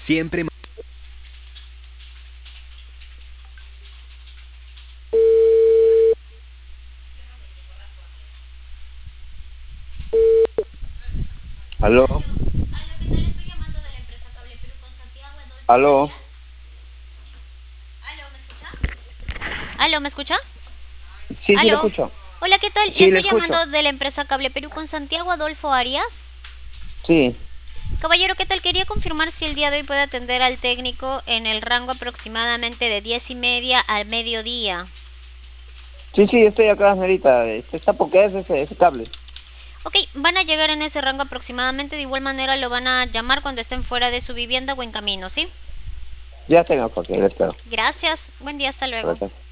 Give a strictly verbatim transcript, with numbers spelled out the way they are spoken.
Siempre. Aló, Aló, ¿qué tal? Estoy llamando de la empresa Cable Perú con Santiago Adolfo aló, Arias. Aló, ¿me escucha? Aló, ¿me escucha? sí, sí, le Aló. escucho. Hola, ¿qué tal? Le Sí, le estoy escucho. llamando de la empresa Cable Perú con Santiago Adolfo Arias. Sí, Caballero, ¿qué tal? Quería confirmar si el día de hoy puede atender al técnico en el rango aproximadamente de diez y media al mediodía. sí, sí, estoy acá, señorita. Este, ¿está por qué es ese, ese cable? Ok, van a llegar en ese rango aproximadamente. De igual manera lo van a llamar cuando estén fuera de su vivienda o en camino, ¿sí? Ya tengo, porque le espero. Gracias. Buen día, hasta luego. Gracias.